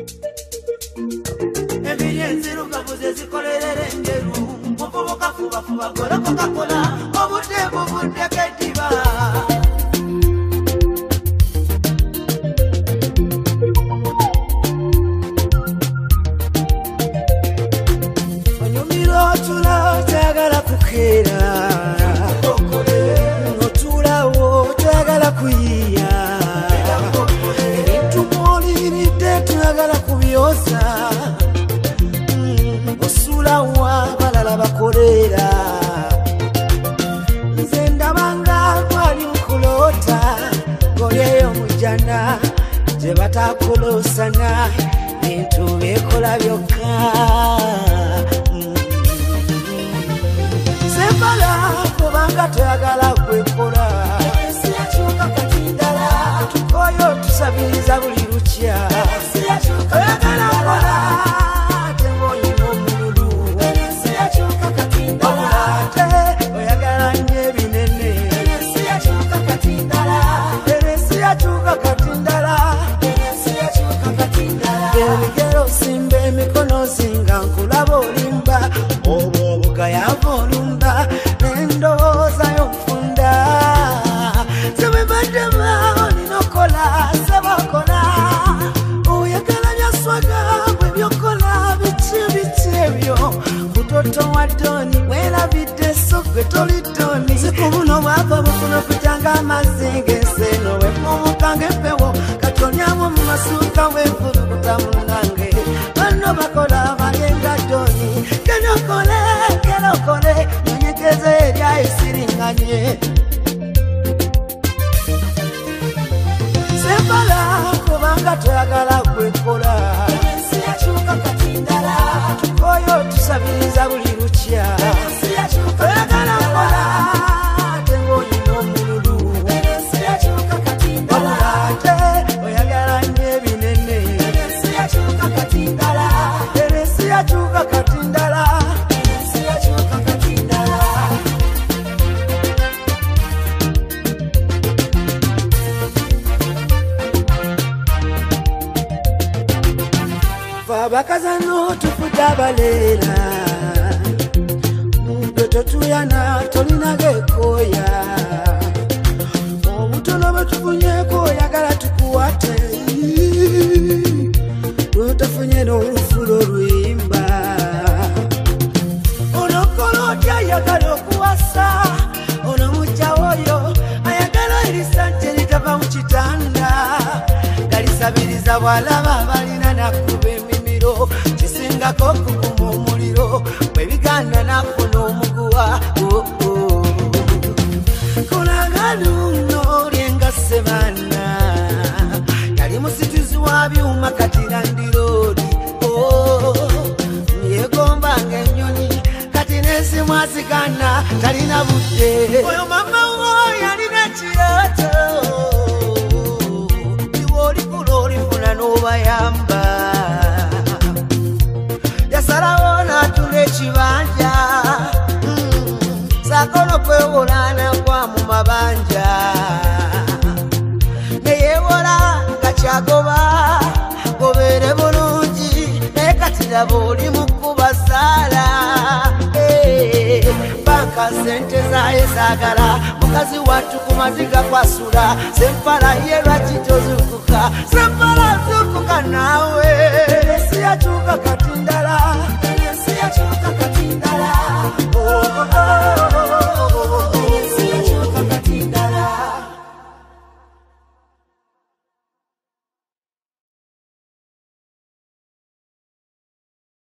Evidenzi rukabuze zikolelere ngeru muvubuka fuba fuba kola Coca-Cola obudde buvudde kediba onyumiro tula tagala kukera notulawo tagala kuyiya ebintumoliride tagala kubyosa osulawa balala bakolera nze ndabanga kwali nkulota golyeyo mujana gye batakolosana bintu bikola byokka sembala kubanga toyagala kwekola siyakyuka kati ndala tukoyo tusabiriza buli lukya oyagala kola tebonyina omululu siyakyuka kati ndala oyagala nnyo ebinene siyakyuka kati ndala siyakyuka kati ndala siyakyuka kati ndala ebigero simba emikono zinga nkulaba olimba obwo obugayava olumba n'endowooza y'okufunda sebwebaddemawo ninokola sebakola oyagala byaswaga bwe byokola biki ebyo butoto wa doni bwerabidde so gwe toli doni sikubuno bwava bufuna kujanga amazzi ng'enseno wemubuka ng'empewo katonyamu mu masuuka w'envulukuta munange bano bakola bagenda doni kenokole nonyekeze eryayisiriŋŋanye sembala kubanga toyagala kwekola siyakyuka kati ndala tukoyo tusabiriza buli lukya oyagala kola tengonyina omululu siyakyuka kati ndala oyagala nnyo ebinene siyakyuka kati ndala siyakyuka kati ndala siyakyuka kati ndala abakazano tufudde abaleera mugwe totuyana tolinaga ekooya obutono bwe tufunyeko oyagala tukuwate lwotafunye n'olufulo oluyimba onokola otya ayagala okuwasa ono mujjawoyo ayagala erisante litava mu kitanda galisabiriza bwalaba abalina nakuba emimiro kisingako okukuma omuliro bwebiganda nafuna omuguwa kolanga luno lyenga sebaana yali musituzi wa byuma katirandiroodi yegombanga ennyonyi kati nesimwasigana talina budde oyo mama wo yalina kirooto iwe olikula olifuna n'obayamba yasalawo n'atula ekibanja sakono kwewolana kwa mu mabanja neyewola nga kyagoba gobeere bulungi naye kati laba oli mu kubazaala banka sente zaye zaagala mukazi wattu ku maziga kwasula sempala ye lwakito